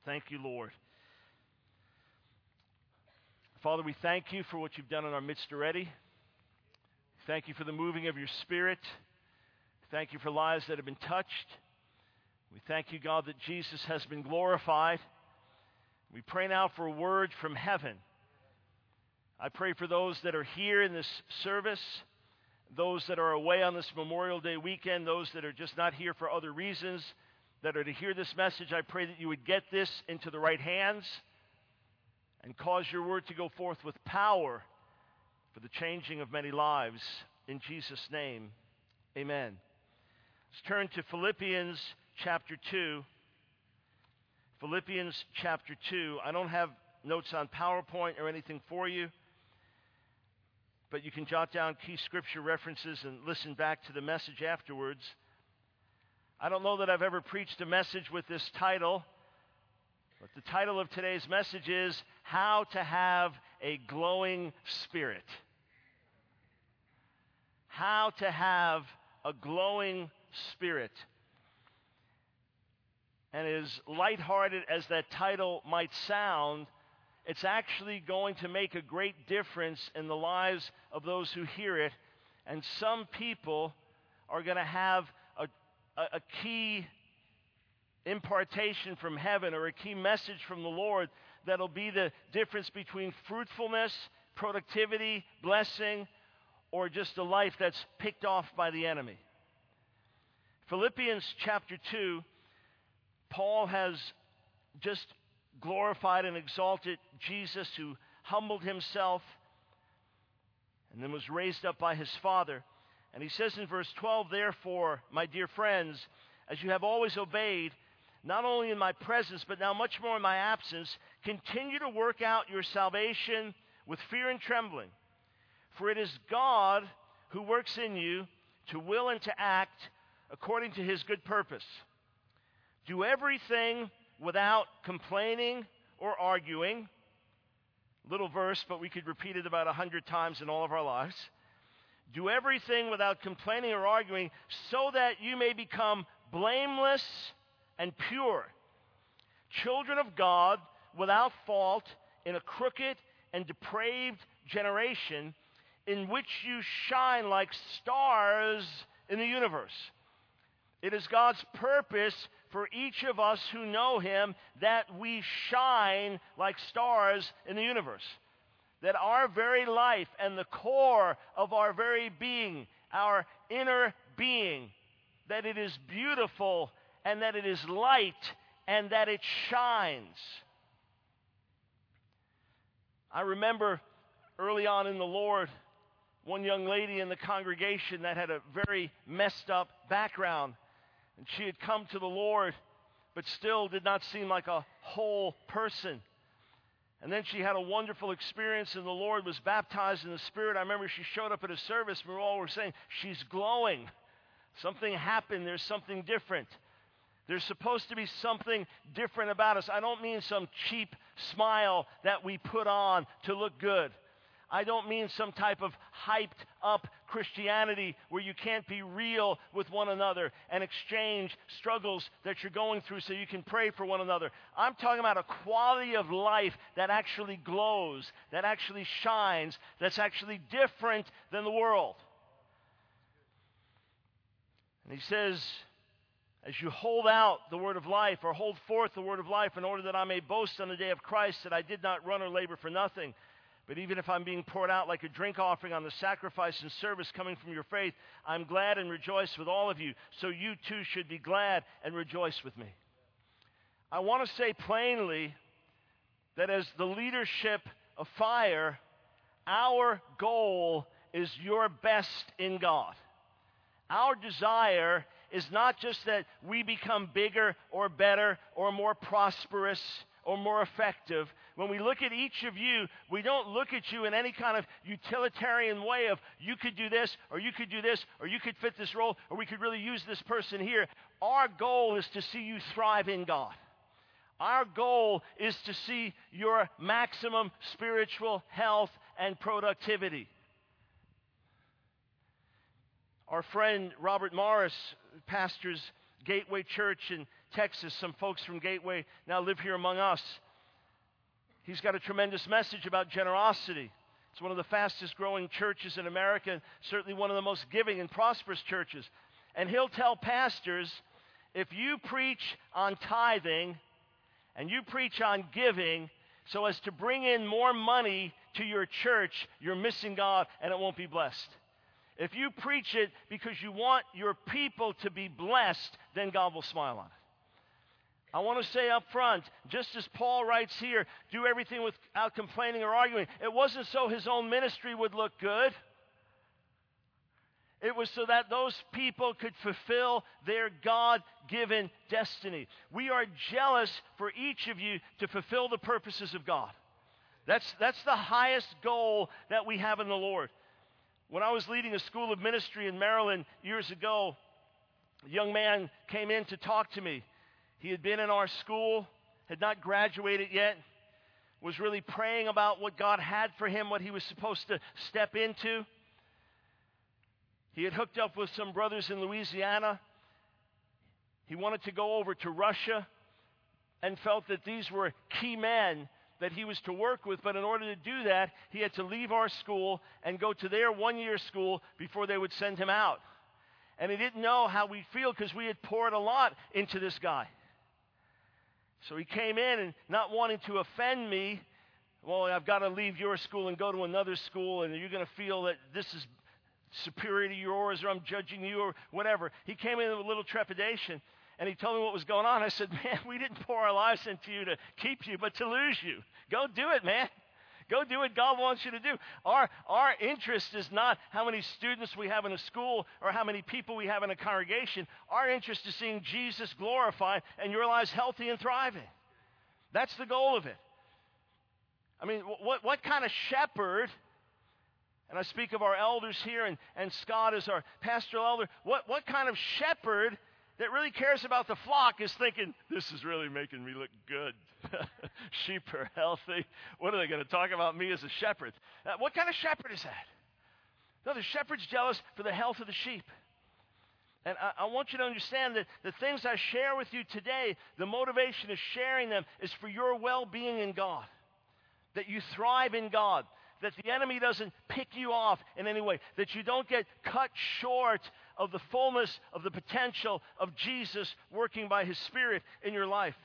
Thank you, Lord. Father, we thank you for what you've done in our midst already. Thank you for the moving of your Spirit. Thank you for lives that have been touched. We thank you, God, that Jesus has been glorified. We pray now for a word from heaven. I pray for those that are here in this service, those that are away on this Memorial Day weekend, those that are just not here for other reasons, that are to hear this message. I pray that you would get this into the right hands and cause your word to go forth with power for the changing of many lives. In Jesus' name, amen. Let's turn to Philippians chapter 2. Philippians chapter 2. I don't have notes on PowerPoint or anything for you, but you can jot down key scripture references and listen back to the message afterwards. I don't know that I've ever preached a message with this title, but the title of today's message is How to Have a Glowing Spirit. How to have a glowing spirit. And as lighthearted as that title might sound, it's actually going to make a great difference in the lives of those who hear it. And some people are going to have a key impartation from heaven or a key message from the Lord that'll be the difference between fruitfulness, productivity, blessing, or just a life that's picked off by the enemy. Philippians chapter 2, Paul has just glorified and exalted Jesus, who humbled himself and then was raised up by his Father. And he says in verse 12, "Therefore, my dear friends, as you have always obeyed, not only in my presence, but now much more in my absence, continue to work out your salvation with fear and trembling. For it is God who works in you to will and to act according to his good purpose. Do everything without complaining or arguing." Little verse, but we could repeat it about 100 times in all of our lives. Do everything without complaining or arguing, so that you may become blameless and pure, children of God without fault in a crooked and depraved generation, in which you shine like stars in the universe. It is God's purpose for each of us who know him that we shine like stars in the universe. That our very life and the core of our very being, our inner being, that it is beautiful and that it is light and that it shines. I remember early on in the Lord, one young lady in the congregation that had a very messed up background. And she had come to the Lord, but still did not seem like a whole person. And then she had a wonderful experience, and the Lord was baptized in the Spirit. I remember she showed up at a service, and we all were saying, she's glowing. Something happened. There's something different. There's supposed to be something different about us. I don't mean some cheap smile that we put on to look good. I don't mean some type of hyped up Christianity where you can't be real with one another and exchange struggles that you're going through so you can pray for one another. I'm talking about a quality of life that actually glows, that actually shines, that's actually different than the world. And he says, as you hold out the word of life, or hold forth the word of life, in order that I may boast on the day of Christ that I did not run or labor for nothing. But even if I'm being poured out like a drink offering on the sacrifice and service coming from your faith, I'm glad and rejoice with all of you. So you too should be glad and rejoice with me. I want to say plainly that as the leadership of Fire, our goal is your best in God. Our desire is not just that we become bigger or better or more prosperous or more effective. When we look at each of you, we don't look at you in any kind of utilitarian way of you could do this, or you could do this, or you could fit this role, or we could really use this person here. Our goal is to see you thrive in God. Our goal is to see your maximum spiritual health and productivity. Our friend Robert Morris pastors Gateway Church in Texas. Some folks from Gateway now live here among us. He's got a tremendous message about generosity. It's one of the fastest growing churches in America, and certainly one of the most giving and prosperous churches. And he'll tell pastors, if you preach on tithing and you preach on giving so as to bring in more money to your church, you're missing God and it won't be blessed. If you preach it because you want your people to be blessed, then God will smile on it. I want to say up front, just as Paul writes here, do everything without complaining or arguing. It wasn't so his own ministry would look good. It was so that those people could fulfill their God-given destiny. We are jealous for each of you to fulfill the purposes of God. That's the highest goal that we have in the Lord. When I was leading a school of ministry in Maryland years ago, a young man came in to talk to me. He had been in our school, had not graduated yet, was really praying about what God had for him, what he was supposed to step into. He had hooked up with some brothers in Louisiana. He wanted to go over to Russia and felt that these were key men that he was to work with, but in order to do that, he had to leave our school and go to their one-year school before they would send him out. And he didn't know how we'd feel because we had poured a lot into this guy. So he came in and not wanting to offend me, well, I've got to leave your school and go to another school, and you're going to feel that this is superior to yours, or I'm judging you, or whatever. He came in with a little trepidation. And he told me what was going on. I said, man, we didn't pour our lives into you to keep you, but to lose you. Go do it, man. Go do what God wants you to do. Our interest is not how many students we have in a school or how many people we have in a congregation. Our interest is seeing Jesus glorified and your lives healthy and thriving. That's the goal of it. I mean, what kind of shepherd, and I speak of our elders here, and Scott is our pastoral elder, what kind of shepherd that really cares about the flock is thinking, this is really making me look good. Sheep are healthy. What are they going to talk about me as a shepherd? What kind of shepherd is that? No, the shepherd's jealous for the health of the sheep. And I want you to understand that the things I share with you today, the motivation of sharing them is for your well-being in God. That you thrive in God. That the enemy doesn't pick you off in any way. That you don't get cut short of the fullness of the potential of Jesus working by His Spirit in your life.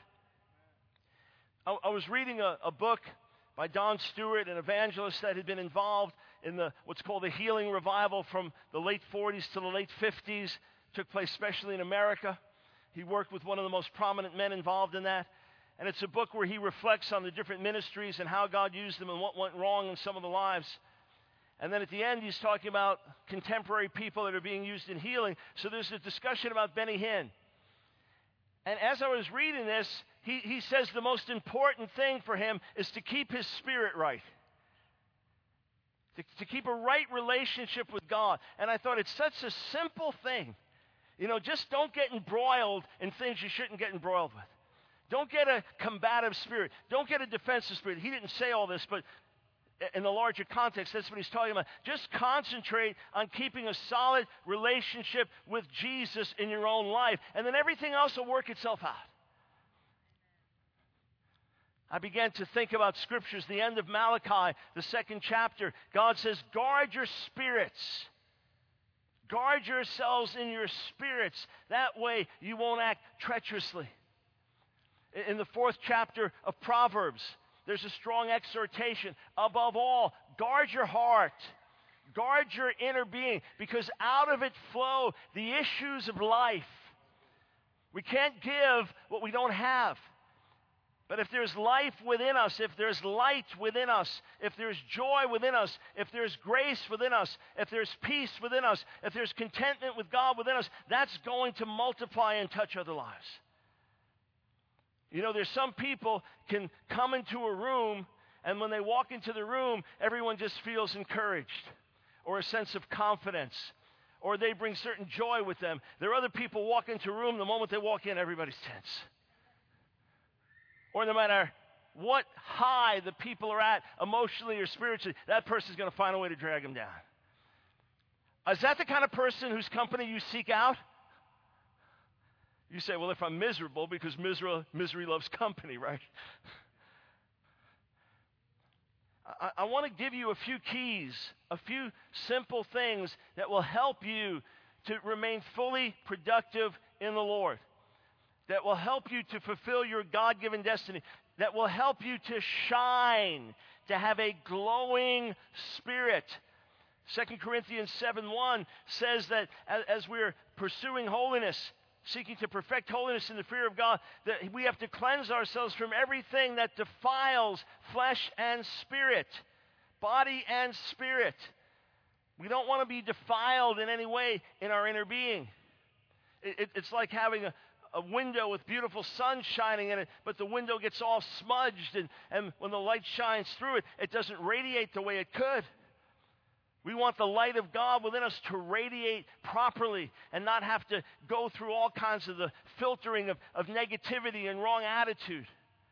I was reading a book by Don Stewart, an evangelist that had been involved in what's called the healing revival from the late 40s to the late 50s. Took place especially in America. He worked with one of the most prominent men involved in that. And it's a book where he reflects on the different ministries and how God used them and what went wrong in some of the lives. And then at the end, he's talking about contemporary people that are being used in healing. So there's a discussion about Benny Hinn. And as I was reading this, he says the most important thing for him is to keep his spirit right. To keep a right relationship with God. And I thought it's such a simple thing. You know, just don't get embroiled in things you shouldn't get embroiled with. Don't get a combative spirit. Don't get a defensive spirit. He didn't say all this, but in the larger context, that's what he's talking about. Just concentrate on keeping a solid relationship with Jesus in your own life, and then everything else will work itself out. I began to think about scriptures. The end of Malachi, the 2nd chapter, God says, guard your spirits. Guard yourselves in your spirits. That way you won't act treacherously. In the 4th chapter of Proverbs, there's a strong exhortation. Above all, guard your heart. Guard your inner being, because out of it flow the issues of life. We can't give what we don't have. But if there's life within us, if there's light within us, if there's joy within us, if there's grace within us, if there's peace within us, if there's contentment with God within us, that's going to multiply and touch other lives. You know, there's some people can come into a room, and when they walk into the room, everyone just feels encouraged or a sense of confidence, or they bring certain joy with them. There are other people walk into a room, the moment they walk in, everybody's tense. Or no matter what high the people are at, emotionally or spiritually, that person's going to find a way to drag them down. Is that the kind of person whose company you seek out? You say, well, if I'm miserable, because misery loves company, right? I want to give you a few keys, a few simple things that will help you to remain fully productive in the Lord, that will help you to fulfill your God-given destiny, that will help you to shine, to have a glowing spirit. 2 Corinthians 7:1 says that as we're pursuing holiness, seeking to perfect holiness in the fear of God, that we have to cleanse ourselves from everything that defiles flesh and spirit, body and spirit. We don't want to be defiled in any way in our inner being. It's like having a window with beautiful sun shining in it, but the window gets all smudged, and when the light shines through it, it doesn't radiate the way it could. We want the light of God within us to radiate properly and not have to go through all kinds of the filtering of negativity and wrong attitude.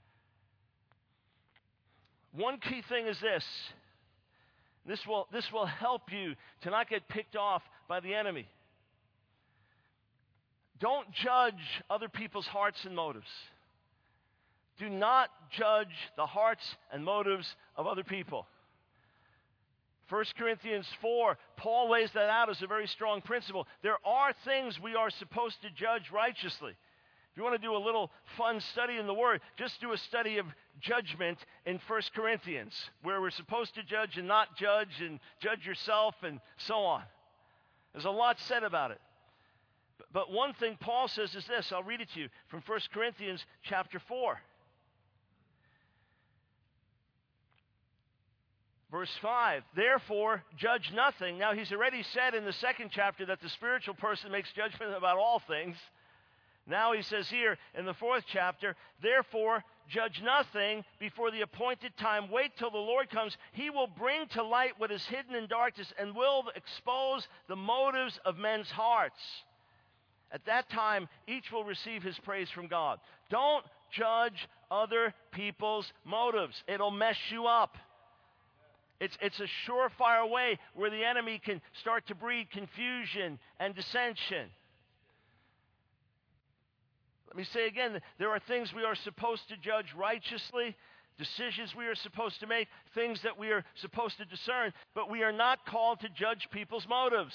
One key thing is this. This will help you to not get picked off by the enemy. Don't judge other people's hearts and motives. Do not judge the hearts and motives of other people. 1 Corinthians 4, Paul lays that out as a very strong principle. There are things we are supposed to judge righteously. If you want to do a little fun study in the Word, just do a study of judgment in 1 Corinthians, where we're supposed to judge and not judge, and judge yourself, and so on. There's a lot said about it. But one thing Paul says is this. I'll read it to you from 1 Corinthians chapter 4. Verse 5, therefore, judge nothing. Now, he's already said in the second chapter that the spiritual person makes judgment about all things. Now he says here in the fourth chapter, therefore, judge nothing before the appointed time. Wait till the Lord comes. He will bring to light what is hidden in darkness and will expose the motives of men's hearts. At that time, each will receive his praise from God. Don't judge other people's motives. It'll mess you up. It's a surefire way where the enemy can start to breed confusion and dissension. Let me say again, there are things we are supposed to judge righteously, decisions we are supposed to make, things that we are supposed to discern, but we are not called to judge people's motives.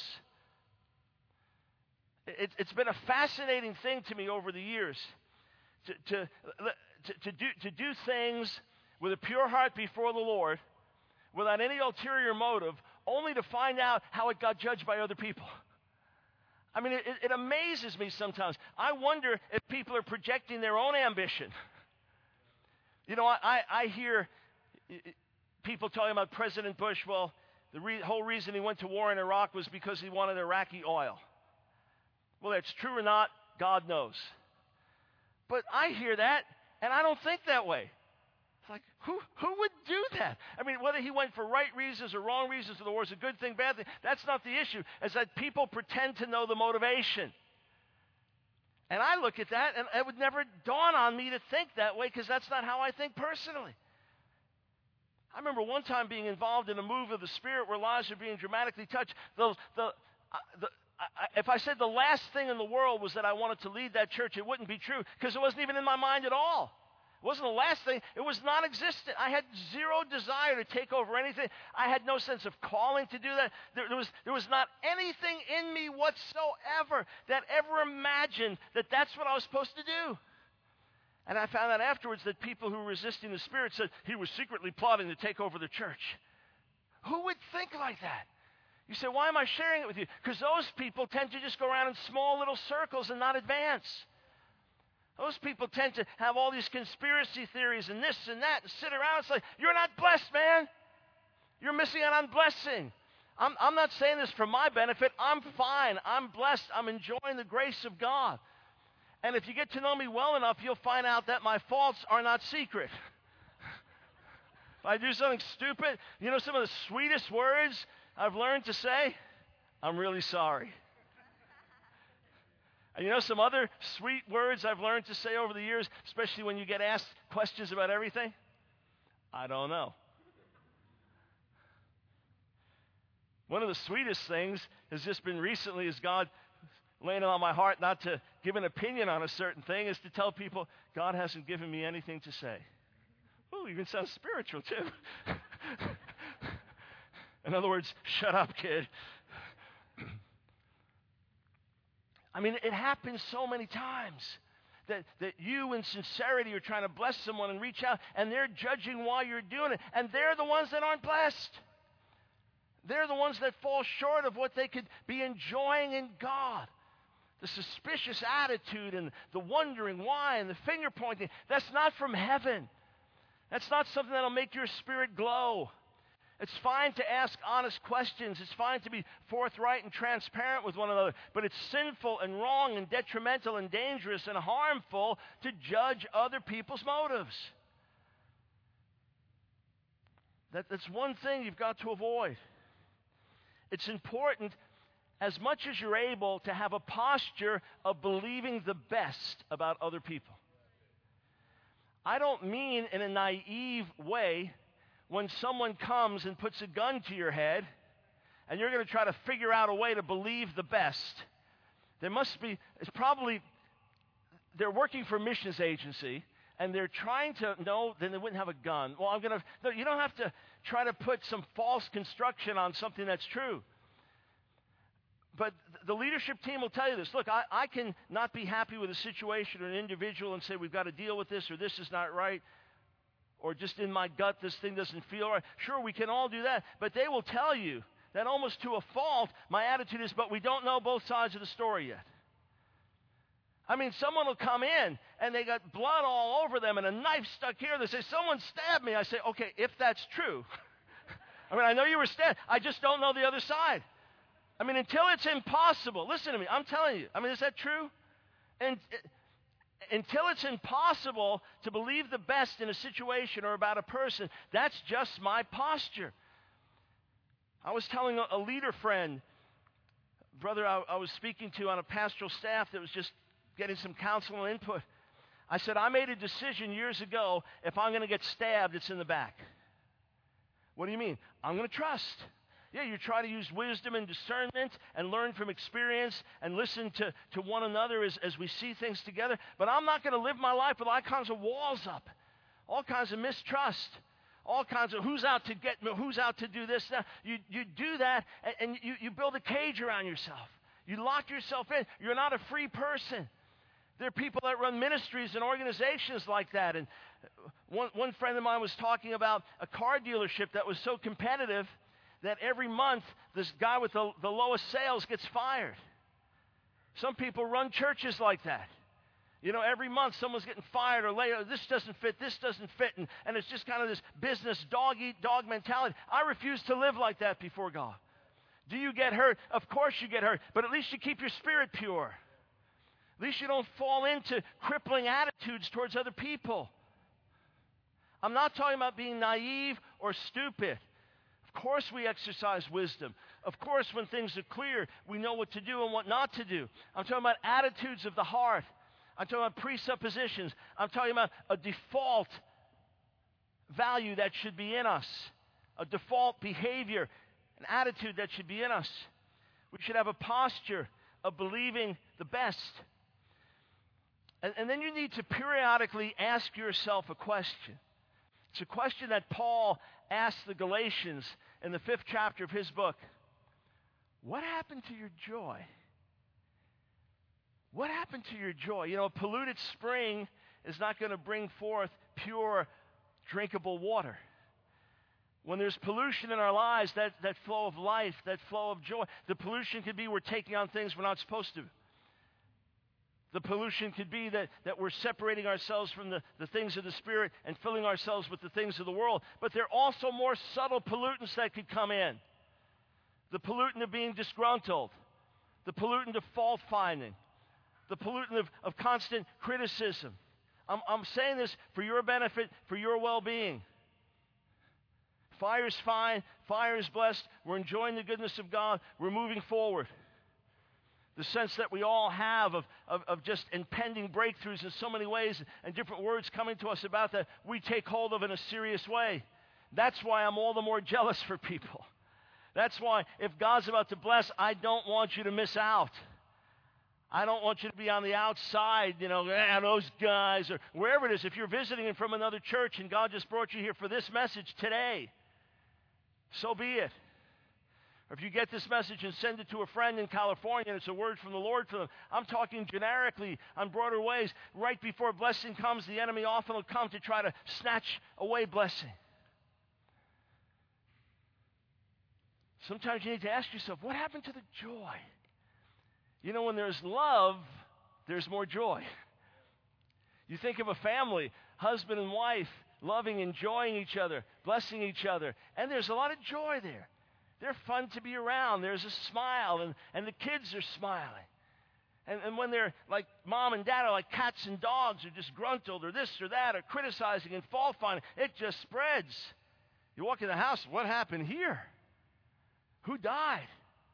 It's been a fascinating thing to me over the years to do things with a pure heart before the Lord, without any ulterior motive, only to find out how it got judged by other people. I mean, it amazes me sometimes. I wonder if people are projecting their own ambition. You know, I hear people talking about President Bush. Well, the whole reason he went to war in Iraq was because he wanted Iraqi oil. Well, that's true or not, God knows. But I hear that, and I don't think that way. It's like, who would do that? I mean, whether he went for right reasons or wrong reasons to the war is a good thing, bad thing. That's not the issue. It's that people pretend to know the motivation. And I look at that, and it would never dawn on me to think that way, because that's not how I think personally. I remember one time being involved in a move of the Spirit where lives are being dramatically touched. If I said the last thing in the world was that I wanted to lead that church, it wouldn't be true, because it wasn't even in my mind at all. It wasn't the last thing. It was non-existent. I had zero desire to take over anything. I had no sense of calling to do that. There was not anything in me whatsoever that ever imagined that that's what I was supposed to do. And I found out afterwards that people who were resisting the Spirit said he was secretly plotting to take over the church. Who would think like that? You say, why am I sharing it with you? Because those people tend to just go around in small little circles and not advance. Those people tend to have all these conspiracy theories and this and that and sit around and say, you're not blessed, man. You're missing out on blessing. I'm not saying this for my benefit. I'm fine. I'm blessed. I'm enjoying the grace of God. And if you get to know me well enough, you'll find out that my faults are not secret. If I do something stupid, you know some of the sweetest words I've learned to say? I'm really sorry. And you know some other sweet words I've learned to say over the years, especially when you get asked questions about everything? I don't know. One of the sweetest things has just been recently is God laying it on my heart not to give an opinion on a certain thing is to tell people, God hasn't given me anything to say. Ooh, even sounds spiritual too. In other words, shut up, kid. I mean, it happens so many times that you in sincerity are trying to bless someone and reach out, and they're judging while you're doing it, and they're the ones that aren't blessed. They're the ones that fall short of what they could be enjoying in God. The suspicious attitude and the wondering why and the finger pointing, that's not from heaven. That's not something that'll make your spirit glow. It's fine to ask honest questions. It's fine to be forthright and transparent with one another. But it's sinful and wrong and detrimental and dangerous and harmful to judge other people's motives. That's one thing you've got to avoid. It's important, as much as you're able, to have a posture of believing the best about other people. I don't mean in a naive way when someone comes and puts a gun to your head and you're going to try to figure out a way to believe the best. They're working for a missions agency and they're trying to, no, then they wouldn't have a gun. Well, no, you don't have to try to put some false construction on something that's true. But the leadership team will tell you this. Look, I can not be happy with a situation or an individual and say we've got to deal with this or this is not right. Or just in my gut, this thing doesn't feel right. Sure, we can all do that. But they will tell you that almost to a fault, my attitude is, but we don't know both sides of the story yet. I mean, someone will come in and they got blood all over them and a knife stuck here. They say, someone stabbed me. I say, okay, if that's true. I mean, I know you were stabbed. I just don't know the other side. I mean, until it's impossible. Listen to me. I'm telling you. I mean, is that true? And until it's impossible to believe the best in a situation or about a person, that's just my posture. I was telling a leader friend, brother I was speaking to on a pastoral staff that was just getting some counsel and input. I said, I made a decision years ago, if I'm going to get stabbed, it's in the back. What do you mean? I'm going to trust. Yeah, you try to use wisdom and discernment and learn from experience and listen to one another as we see things together. But I'm not going to live my life with all kinds of walls up, all kinds of mistrust, all kinds of who's out to get me, who's out to do this. Now, you do that and you build a cage around yourself. You lock yourself in. You're not a free person. There are people that run ministries and organizations like that. And one friend of mine was talking about a car dealership that was so competitive that every month this guy with the lowest sales gets fired. Some people run churches like that. You know, every month someone's getting fired or laid off. This doesn't fit, and it's just kind of this business dog-eat-dog mentality. I refuse to live like that before God. Do you get hurt? Of course you get hurt, but at least you keep your spirit pure. At least you don't fall into crippling attitudes towards other people. I'm not talking about being naive or stupid. Of course we exercise wisdom. Of course when things are clear, we know what to do and what not to do. I'm talking about attitudes of the heart. I'm talking about presuppositions. I'm talking about a default value that should be in us, a default behavior, an attitude that should be in us. We should have a posture of believing the best. And then you need to periodically ask yourself a question. It's a question that Paul asked the Galatians in the 5th chapter of his book. What happened to your joy? What happened to your joy? You know, a polluted spring is not going to bring forth pure, drinkable water. When there's pollution in our lives, that flow of life, that flow of joy, the pollution could be we're taking on things we're not supposed to. The pollution could be that we're separating ourselves from the things of the Spirit and filling ourselves with the things of the world. But there are also more subtle pollutants that could come in. The pollutant of being disgruntled. The pollutant of fault-finding. The pollutant of constant criticism. I'm saying this for your benefit, for your well-being. Fire's fine. Fire is blessed. We're enjoying the goodness of God. We're moving forward. The sense that we all have of just impending breakthroughs in so many ways and different words coming to us about that, we take hold of in a serious way. That's why I'm all the more jealous for people. That's why if God's about to bless, I don't want you to miss out. I don't want you to be on the outside, those guys, or wherever it is. If you're visiting from another church and God just brought you here for this message today, so be it. Or if you get this message and send it to a friend in California and it's a word from the Lord for them, I'm talking generically on broader ways. Right before blessing comes, the enemy often will come to try to snatch away blessing. Sometimes you need to ask yourself, what happened to the joy? When there's love, there's more joy. You think of a family, husband and wife, loving, enjoying each other, blessing each other, and there's a lot of joy there. They're fun to be around. There's a smile, and the kids are smiling. And when they're like mom and dad are like cats and dogs, or just gruntled, or this or that, or criticizing and fault finding, it just spreads. You walk in the house, what happened here? Who died?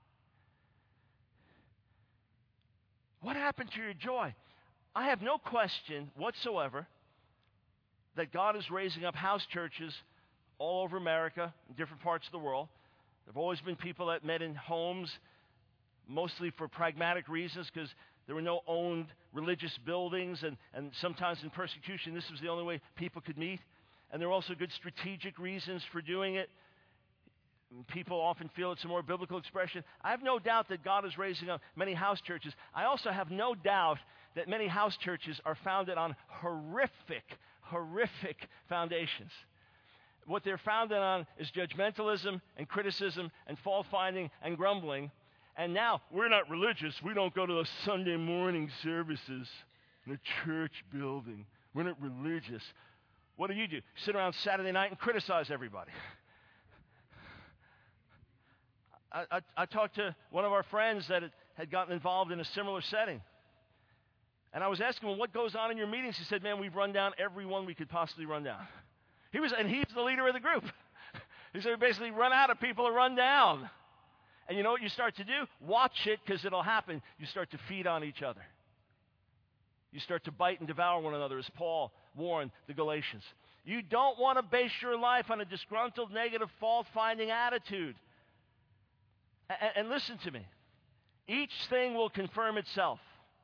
What happened to your joy? I have no question whatsoever that God is raising up house churches all over America, in different parts of the world. There have always been people that met in homes, mostly for pragmatic reasons, because there were no owned religious buildings, and sometimes in persecution, this was the only way people could meet. And there are also good strategic reasons for doing it. People often feel it's a more biblical expression. I have no doubt that God is raising up many house churches. I also have no doubt that many house churches are founded on horrific foundations. What they're founded on is judgmentalism and criticism and fault-finding and grumbling. And now, we're not religious. We don't go to the Sunday morning services in a church building. We're not religious. What do? Sit around Saturday night and criticize everybody. I talked to one of our friends that had gotten involved in a similar setting. And I was asking him, what goes on in your meetings? He said, man, we've run down everyone we could possibly run down. He's the leader of the group. He said, we basically run out of people to run down. And you know what you start to do? Watch it, because it'll happen. You start to feed on each other. You start to bite and devour one another, as Paul warned the Galatians. You don't want to base your life on a disgruntled, negative, fault-finding attitude. And listen to me. Each thing will confirm itself.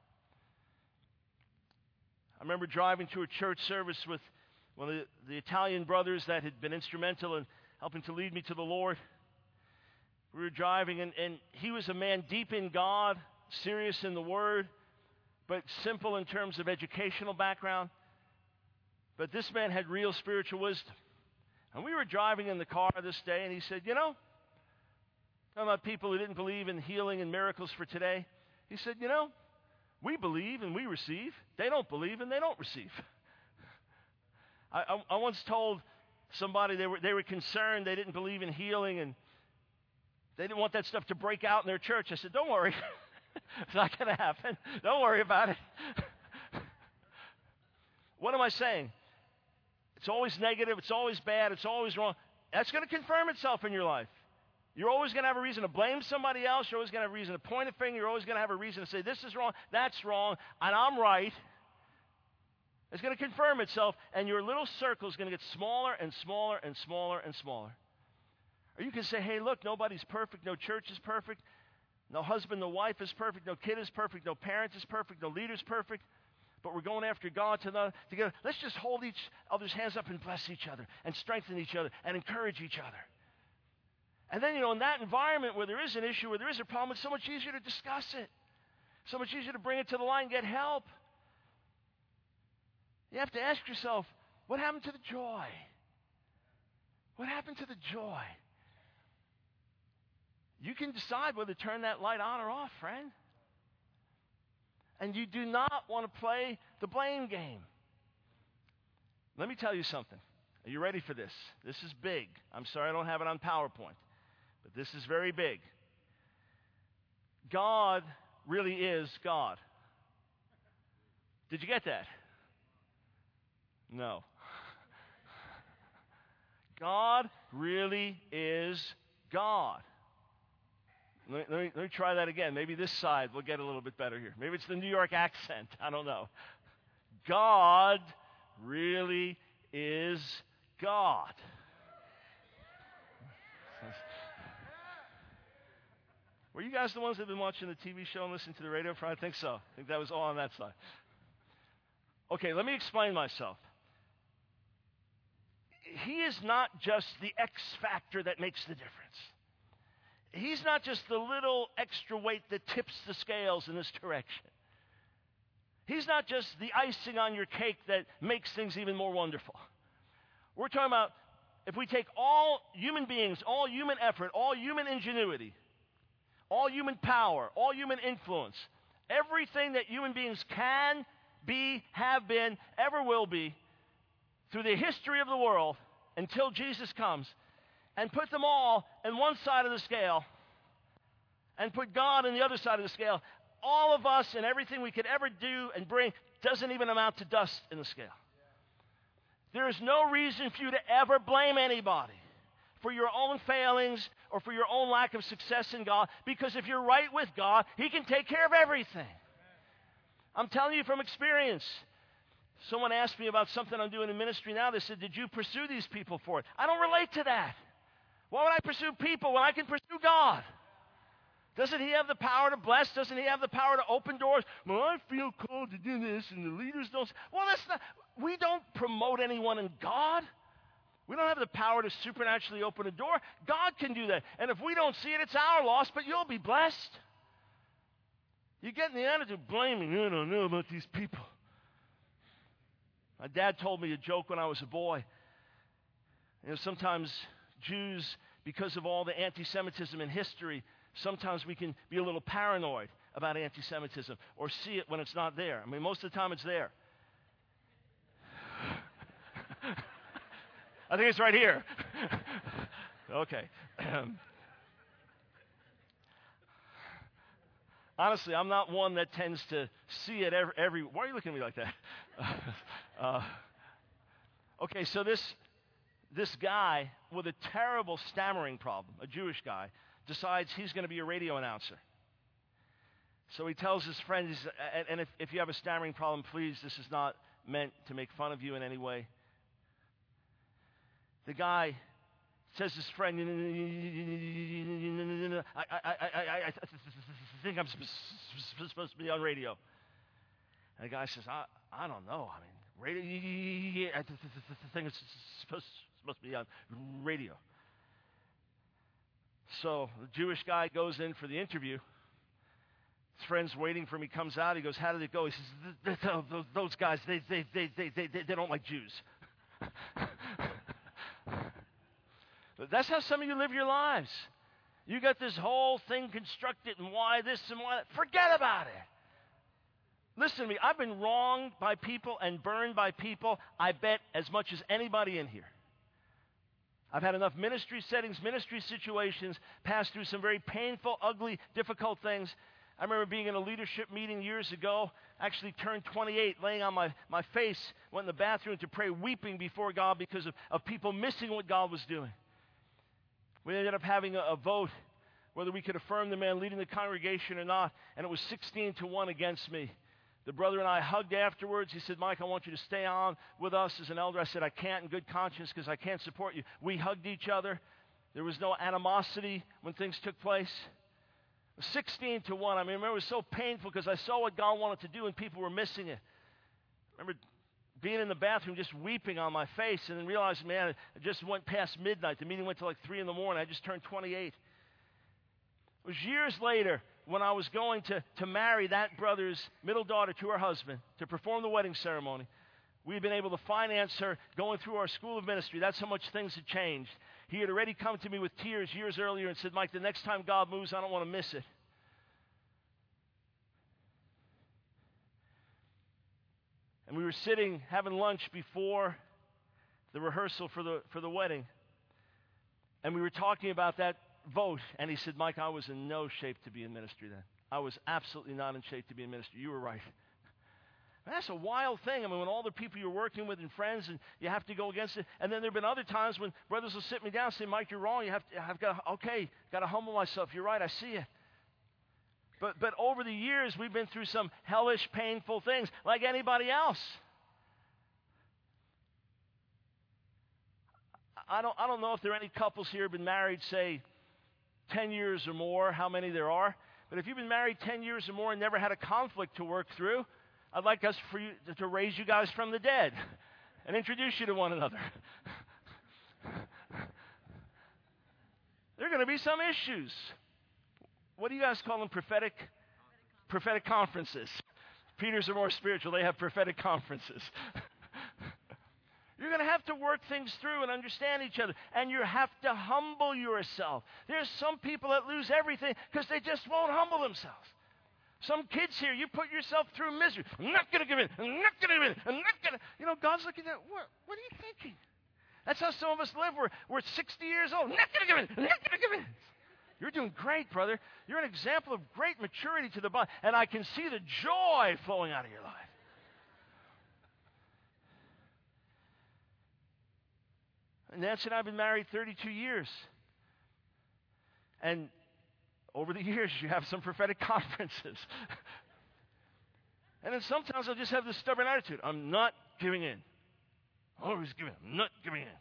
I remember driving to a church service with one of the Italian brothers that had been instrumental in helping to lead me to the Lord. We were driving, and he was a man deep in God, serious in the Word, but simple in terms of educational background. But this man had real spiritual wisdom. And we were driving in the car this day, and he said, talking about people who didn't believe in healing and miracles for today. He said, we believe and we receive. They don't believe and they don't receive. I once told somebody they were concerned, they didn't believe in healing, and they didn't want that stuff to break out in their church. I said, don't worry. It's not going to happen. Don't worry about it. What am I saying? It's always negative. It's always bad. It's always wrong. That's going to confirm itself in your life. You're always going to have a reason to blame somebody else. You're always going to have a reason to point a finger. You're always going to have a reason to say, this is wrong, that's wrong, and I'm right. It's going to confirm itself, and your little circle is going to get smaller and smaller and smaller and smaller. Or you can say, hey, look, nobody's perfect. No church is perfect. No husband, no wife is perfect. No kid is perfect. No parent is perfect. No leader is perfect. But we're going after God together. Let's just hold each other's hands up and bless each other and strengthen each other and encourage each other. And then, in that environment where there is an issue, where there is a problem, it's so much easier to discuss it. So much easier to bring it to the light and get help. You have to ask yourself, what happened to the joy? What happened to the joy? You can decide whether to turn that light on or off, friend. And you do not want to play the blame game. Let me tell you something. Are you ready for this? This is big. I'm sorry I don't have it on PowerPoint. But this is very big. God really is God. Did you get that? No. God really is God. Let me try that again. Maybe this side will get a little bit better here. Maybe it's the New York accent. I don't know. God really is God. Were you guys the ones that have been watching the TV show and listening to the radio? I think so. I think that was all on that side. Okay, let me explain myself. He is not just the X factor that makes the difference. He's not just the little extra weight that tips the scales in this direction. He's not just the icing on your cake that makes things even more wonderful. We're talking about if we take all human beings, all human effort, all human ingenuity, all human power, all human influence, everything that human beings can be, have been, ever will be, through the history of the world until Jesus comes, and put them all on one side of the scale, and put God on the other side of the scale, all of us and everything we could ever do and bring doesn't even amount to dust in the scale. There is no reason for you to ever blame anybody for your own failings or for your own lack of success in God, because if you're right with God, He can take care of everything. I'm telling you from experience. Someone asked me about something I'm doing in ministry now. They said, did you pursue these people for it? I don't relate to that. Why would I pursue people when I can pursue God? Doesn't He have the power to bless? Doesn't He have the power to open doors? Well, I feel called to do this, and the leaders don't. Well, that's not. We don't promote anyone in God. We don't have the power to supernaturally open a door. God can do that. And if we don't see it, it's our loss, but you'll be blessed. You get in the attitude of blaming. I don't know about these people. My dad told me a joke when I was a boy. You know, sometimes Jews, because of all the anti-Semitism in history, sometimes we can be a little paranoid about anti-Semitism or see it when it's not there. I mean, most of the time it's there. I think it's right here. Okay. Honestly, I'm not one that tends to see it every. Why are you looking at me like that? Okay, so this guy with a terrible stammering problem, a Jewish guy, decides he's going to be a radio announcer. So he tells his friend, and if you have a stammering problem, please, this is not meant to make fun of you in any way. The guy says to his friend, I think I'm supposed to be on radio. And the guy says, I don't know. I mean, radio, I think it's supposed to be on radio. So the Jewish guy goes in for the interview. His friend's waiting for him. He comes out. He goes, how did it go? He says, those guys, they don't like Jews. That's how some of you live your lives. You got this whole thing constructed and why this and why that. Forget about it. Listen to me. I've been wronged by people and burned by people, I bet, as much as anybody in here. I've had enough ministry settings, ministry situations, passed through some very painful, ugly, difficult things. I remember being in a leadership meeting years ago, actually turned 28, laying on my face, went in the bathroom to pray, weeping before God because of people missing what God was doing. We ended up having a vote whether we could affirm the man leading the congregation or not, and it was 16-1 against me. The brother and I hugged afterwards. He said, Mike, I want you to stay on with us as an elder. I said, I can't in good conscience because I can't support you. We hugged each other. There was no animosity when things took place. 16-1. I remember it was so painful because I saw what God wanted to do and people were missing it. I remember being in the bathroom just weeping on my face and then realizing, man, it just went past midnight. The meeting went to like 3 in the morning. I just turned 28. It was years later when I was going to marry that brother's middle daughter to her husband to perform the wedding ceremony. We had been able to finance her going through our school of ministry. That's how much things had changed. He had already come to me with tears years earlier and said, Mike, the next time God moves, I don't want to miss it. And we were sitting having lunch before the rehearsal for the wedding. And we were talking about that vote. And he said, Mike, I was in no shape to be in ministry then. I was absolutely not in shape to be in ministry. You were right. And that's a wild thing. I mean, when all the people you're working with and friends, and you have to go against it. And then there have been other times when brothers will sit me down and say, Mike, you're wrong. I've got to humble myself. You're right. I see it. But over the years, we've been through some hellish, painful things like anybody else. I don't know if there are any couples here who have been married, say, 10 years or more, how many there are. But if you've been married 10 years or more and never had a conflict to work through, I'd like us for you to raise you guys from the dead and introduce you to one another. There are going to be some issues. What do you guys call them? Prophetic conferences. Peters are more spiritual. They have prophetic conferences. You're going to have to work things through and understand each other. And you have to humble yourself. There's some people that lose everything because they just won't humble themselves. Some kids here, you put yourself through misery. I'm not going to give in. I'm not going to give in. I'm not going to. You know, God's looking at, what are you thinking? That's how some of us live. We're 60 years old. I'm not going to give in. I'm not going to give in. You're doing great, brother. You're an example of great maturity to the body. And I can see the joy flowing out of your life. And Nancy and I have been married 32 years. And over the years, you have some prophetic conferences. And then sometimes I'll just have this stubborn attitude. I'm not giving in. Always giving in. I'm not giving in.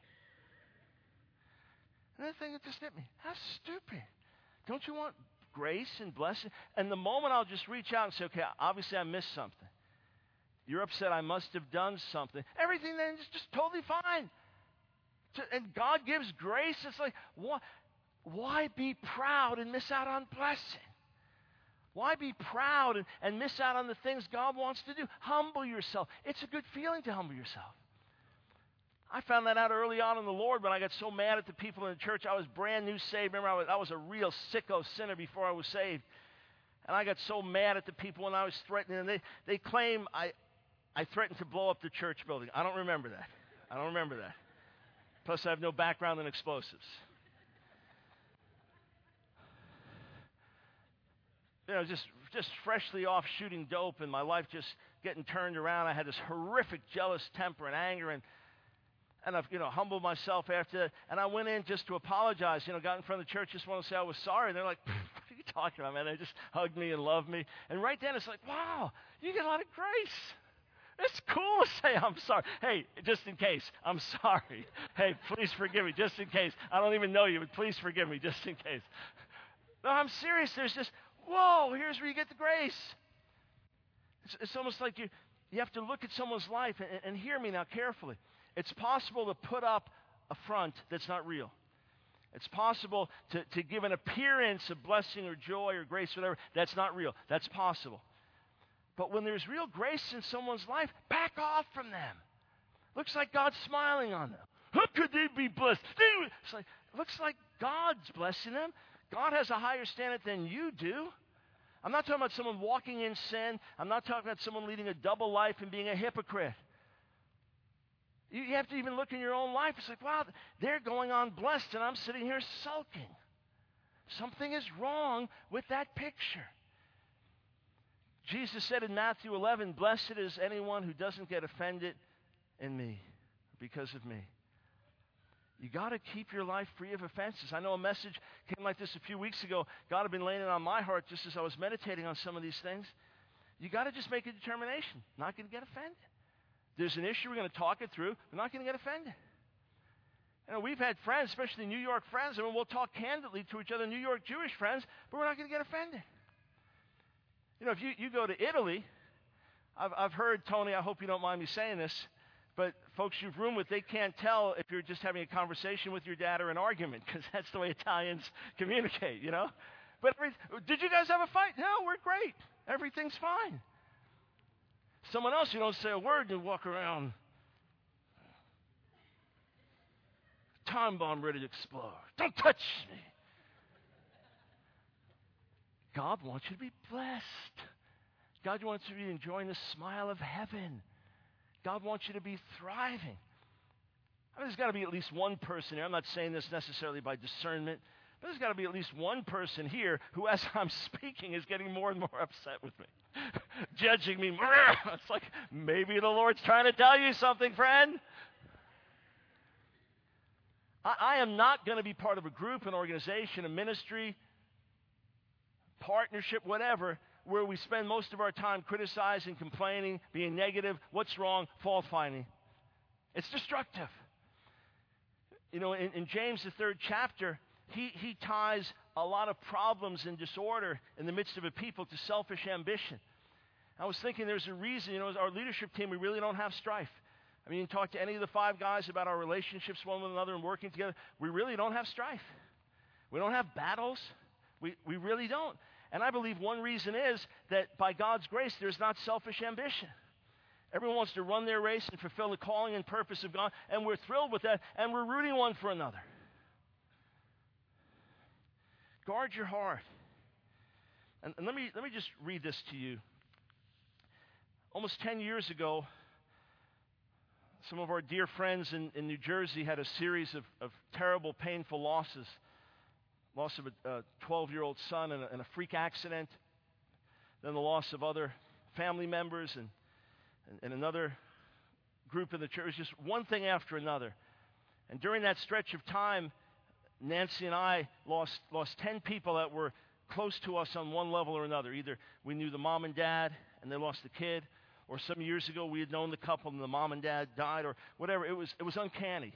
And that thing just hit me. How stupid. Don't you want grace and blessing? And the moment I'll just reach out and say, okay, obviously I missed something. You're upset I must have done something. Everything then is just totally fine. And God gives grace. It's like, why be proud and miss out on blessing? Why be proud and miss out on the things God wants to do? Humble yourself. It's a good feeling to humble yourself. I found that out early on in the Lord when I got so mad at the people in the church. I was brand new saved. Remember, I was a real sicko sinner before I was saved. And I got so mad at the people when I was threatening. And they claim I threatened to blow up the church building. I don't remember that. I don't remember that. Plus, I have no background in explosives. You know, just freshly off shooting dope and my life just getting turned around. I had this horrific jealous temper and anger, and I've, humbled myself after that. And I went in just to apologize, got in front of the church, just want to say I was sorry. And they're like, what are you talking about, man? They just hugged me and loved me. And right then it's like, wow, you get a lot of grace. It's cool to say I'm sorry. Hey, just in case, I'm sorry. Hey, please forgive me, just in case. I don't even know you, but please forgive me, just in case. No, I'm serious. There's just, whoa, here's where you get the grace. It's almost like you have to look at someone's life, and hear me now carefully. It's possible to put up a front that's not real. It's possible to give an appearance of blessing or joy or grace, whatever, that's not real. That's possible. But when there's real grace in someone's life, back off from them. Looks like God's smiling on them. How could they be blessed? Looks like God's blessing them. God has a higher standard than you do. I'm not talking about someone walking in sin. I'm not talking about someone leading a double life and being a hypocrite. You have to even look in your own life. It's like, wow, they're going on blessed, and I'm sitting here sulking. Something is wrong with that picture. Jesus said in Matthew 11, blessed is anyone who doesn't get offended in me, because of me. You got to keep your life free of offenses. I know a message came like this a few weeks ago. God had been laying it on my heart just as I was meditating on some of these things. You got to just make a determination. Not going to get offended. There's an issue, we're going to talk it through. We're not going to get offended. We've had friends, especially New York friends, and we'll talk candidly to each other, New York Jewish friends, but we're not going to get offended. If you go to Italy, I've heard, Tony, I hope you don't mind me saying this, but folks you've roomed with, they can't tell if you're just having a conversation with your dad or an argument, because that's the way Italians communicate, But did you guys have a fight? No, we're great. Everything's fine. Someone else, you don't say a word and you walk around. Time bomb ready to explode. Don't touch me. God wants you to be blessed. God wants you to be enjoying the smile of heaven. God wants you to be thriving. There's got to be at least one person here. I'm not saying this necessarily by discernment, but there's got to be at least one person here who, as I'm speaking, is getting more and more upset with me. Judging me. It's like, maybe the Lord's trying to tell you something, friend. I am not going to be part of a group, an organization, a ministry, partnership, whatever, where we spend most of our time criticizing, complaining, being negative, what's wrong, fault finding. It's destructive. In James, the 3rd chapter, he ties a lot of problems and disorder in the midst of a people to selfish ambition. I was thinking there's a reason, as our leadership team, we really don't have strife. I mean, you talk to any of the 5 guys about our relationships one with another and working together, we really don't have strife. We don't have battles. We really don't. And I believe one reason is that by God's grace, there's not selfish ambition. Everyone wants to run their race and fulfill the calling and purpose of God, and we're thrilled with that, and we're rooting one for another. Guard your heart. And let me just read this to you. Almost 10 years ago, some of our dear friends in New Jersey had a series of terrible, painful losses. Loss of a 12-year-old son in a freak accident, then the loss of other family members and another group in the church, just one thing after another. And during that stretch of time, Nancy and I lost 10 people that were close to us on one level or another. Either we knew the mom and dad and they lost the kid, or some years ago we had known the couple and the mom and dad died, or whatever. It was uncanny.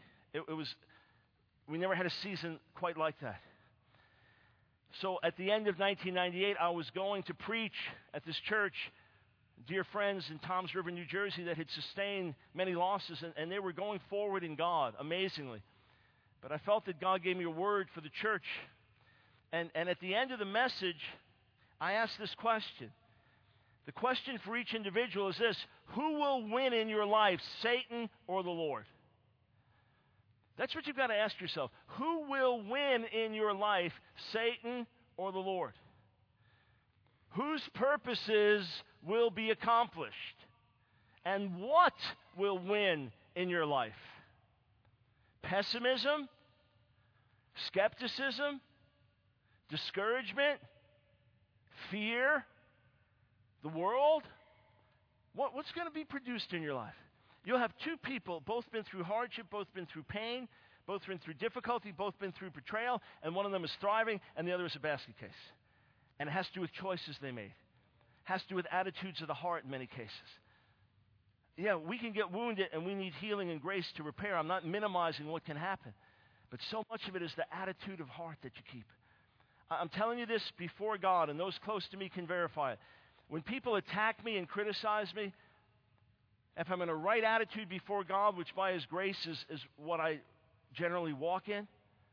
We never had a season quite like that. So at the end of 1998, I was going to preach at this church, dear friends in Toms River, New Jersey, that had sustained many losses, and they were going forward in God, amazingly. But I felt that God gave me a word for the church. And at the end of the message, I asked this question. The question for each individual is this: who will win in your life, Satan or the Lord? That's what you've got to ask yourself. Who will win in your life, Satan or the Lord? Whose purposes will be accomplished? And what will win in your life? Pessimism? Skepticism? Discouragement? Fear? The world? What's going to be produced in your life? You'll have 2 people, both been through hardship, both been through pain, both been through difficulty, both been through betrayal, and one of them is thriving, and the other is a basket case. And it has to do with choices they made. It has to do with attitudes of the heart in many cases. Yeah, we can get wounded, and we need healing and grace to repair. I'm not minimizing what can happen. But so much of it is the attitude of heart that you keep. I'm telling you this before God, and those close to me can verify it. When people attack me and criticize me, if I'm in a right attitude before God, which by His grace is what I generally walk in,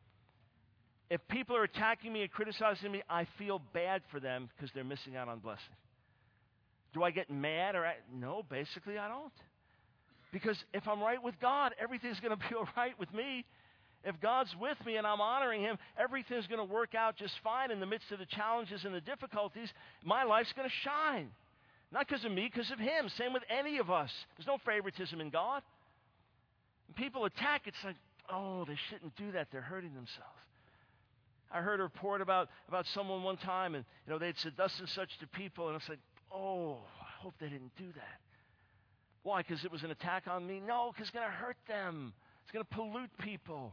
if people are attacking me and criticizing me, I feel bad for them because they're missing out on blessing. Do I get mad? No, basically I don't. Because if I'm right with God, everything's going to be all right with me. If God's with me and I'm honoring Him, everything's going to work out just fine in the midst of the challenges and the difficulties. My life's going to shine. Not because of me, because of Him. Same with any of us. There's no favoritism in God. When people attack, it's like, oh, they shouldn't do that. They're hurting themselves. I heard a report about someone one time, and they'd said thus and such to people, and it's like, oh, I hope they didn't do that. Why? Because it was an attack on me? No, because it's going to hurt them. It's going to pollute people.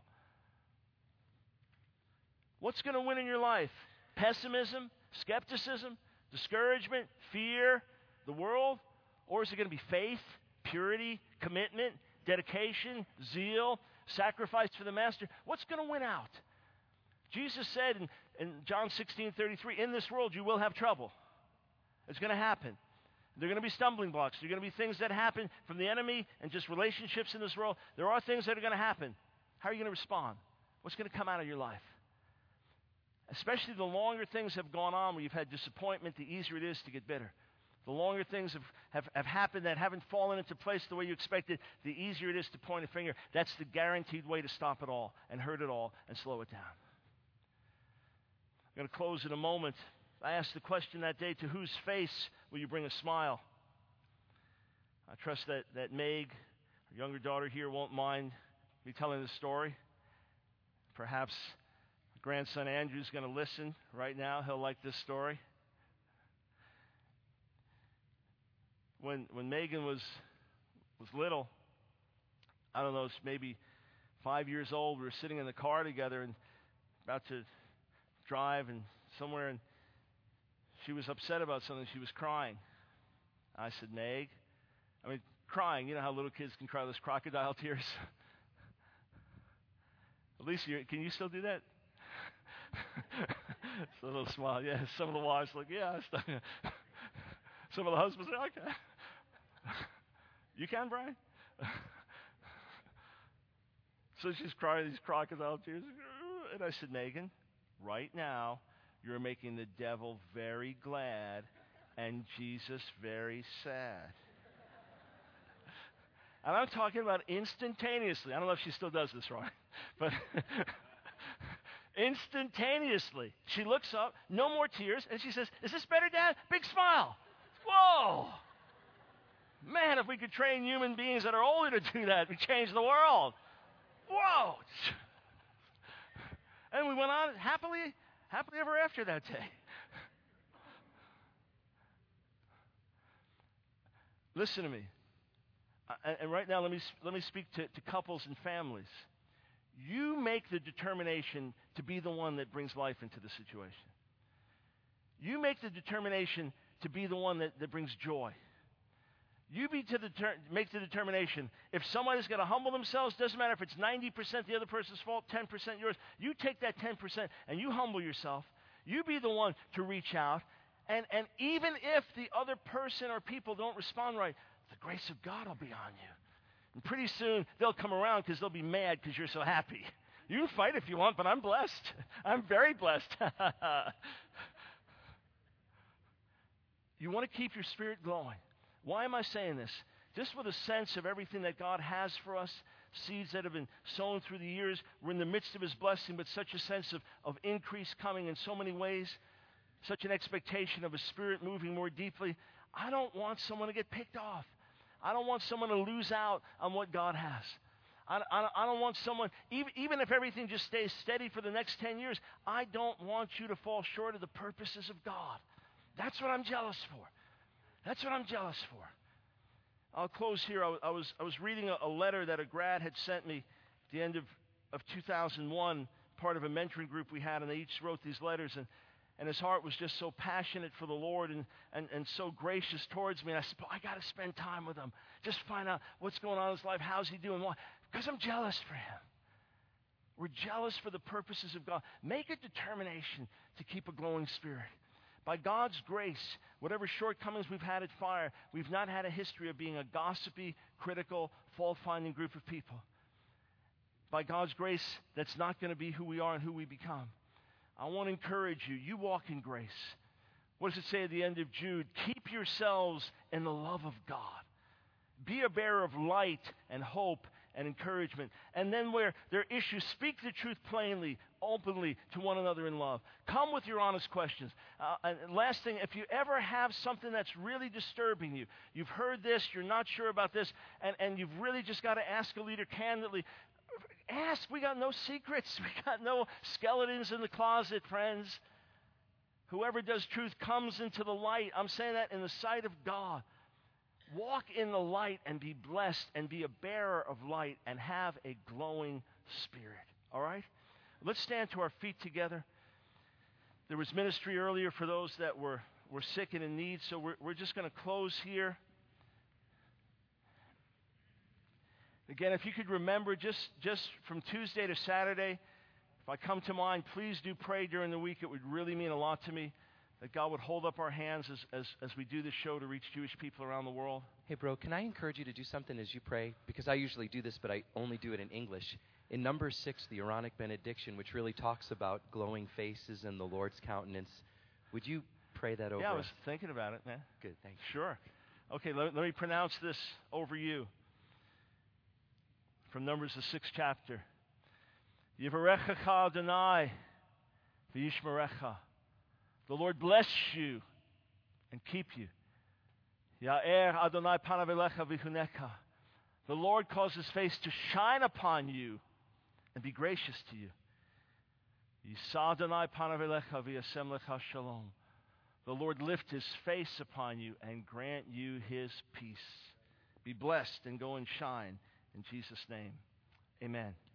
What's going to win in your life? Pessimism, skepticism, discouragement, fear, the world? Or is it going to be faith, purity, commitment, dedication, zeal, sacrifice for the Master? What's going to win out? Jesus said in John 16:33, in this world you will have trouble. It's going to happen. There are going to be stumbling blocks. There are going to be things that happen from the enemy and just relationships in this world. There are things that are going to happen. How are you going to respond? What's going to come out of your life? Especially the longer things have gone on where you've had disappointment, the easier it is to get bitter. The longer things have happened that haven't fallen into place the way you expected, the easier it is to point a finger. That's the guaranteed way to stop it all and hurt it all and slow it down. I'm going to close in a moment. I asked the question that day, to whose face will you bring a smile? I trust that Meg, our younger daughter here, won't mind me telling the story. Perhaps grandson Andrew's going to listen right now. He'll like this story. When Megan was little, I don't know, it's maybe 5 years old, we were sitting in the car together and about to drive and somewhere, and she was upset about something. She was crying. I said, Meg, crying, you know how little kids can cry, those crocodile tears. Alicia, can you still do that? So a little smile. Yeah, some of the wives are like, yeah. Some of the husbands are like, okay. You can, Brian? So she's crying these crocodile tears. And I said, Megan, right now, you're making the devil very glad and Jesus very sad. And I'm talking about instantaneously. I don't know if she still does this, right? But instantaneously, she looks up, no more tears, and she says, is this better, Dad? Big smile. Whoa. Man, if we could train human beings that are older to do that, we'd change the world. Whoa. And we went on happily ever after that day. Listen to me. And right now, let me speak to couples and families. You make the determination to be the one that brings life into the situation. You make the determination to be the one that brings joy. You make the determination. If somebody's going to humble themselves, doesn't matter if it's 90% the other person's fault, 10% yours. You take that 10% and you humble yourself. You be the one to reach out. And even if the other person or people don't respond right, the grace of God will be on you. And pretty soon they'll come around because they'll be mad because you're so happy. You can fight if you want, but I'm blessed. I'm very blessed. You want to keep your spirit glowing. Why am I saying this? Just with a sense of everything that God has for us, seeds that have been sown through the years. We're in the midst of His blessing, but such a sense of increase coming in so many ways, such an expectation of His Spirit moving more deeply. I don't want someone to get picked off. I don't want someone to lose out on what God has. I don't want someone, even if everything just stays steady for the next 10 years, I don't want you to fall short of the purposes of God. That's what I'm jealous for. That's what I'm jealous for. I'll close here. I was reading a letter that a grad had sent me at the end of 2001, part of a mentoring group we had, and they each wrote these letters, and his heart was just so passionate for the Lord and so gracious towards me. And I said, I got to spend time with him. Just find out what's going on in his life. How's he doing? Why? Because I'm jealous for him. We're jealous for the purposes of God. Make a determination to keep a glowing spirit. By God's grace, whatever shortcomings we've had at Fire, we've not had a history of being a gossipy, critical, fault-finding group of people. By God's grace, that's not going to be who we are and who we become. I want to encourage you. You walk in grace. What does it say at the end of Jude? Keep yourselves in the love of God. Be a bearer of light and hope and encouragement. And then where there are issues, speak the truth plainly, openly to one another in love. Come with your honest questions. And last thing, if you ever have something that's really disturbing you, you've heard this, you're not sure about this, and you've really just got to ask a leader candidly, ask. We got no secrets. We got no skeletons in the closet, friends. Whoever does truth comes into the light. I'm saying that in the sight of God. Walk in the light and be blessed and be a bearer of light and have a glowing spirit. All right? Let's stand to our feet together. There was ministry earlier for those that were sick and in need, so we're just going to close here. Again, if you could remember just from Tuesday to Saturday, if I come to mind, please do pray during the week. It would really mean a lot to me that God would hold up our hands as we do this show to reach Jewish people around the world. Hey, bro, can I encourage you to do something as you pray? Because I usually do this, but I only do it in English. In Numbers 6, the Aaronic benediction, which really talks about glowing faces and the Lord's countenance, would you pray that over us? Yeah, I was thinking about it, man. Good, thanks. Sure. Okay, let me pronounce this over you. From Numbers, the 6th chapter. Yivarechecha Adonai v'yishmerecha. The Lord bless you and keep you. Ya'er Adonai panav elecha v'chunecha. The Lord cause His face to shine upon you and be gracious to you. Yisa Adonai panav elecha v'yasem lecha shalom. The Lord lift His face upon you and grant you His peace. Be blessed and go and shine in Jesus' name. Amen.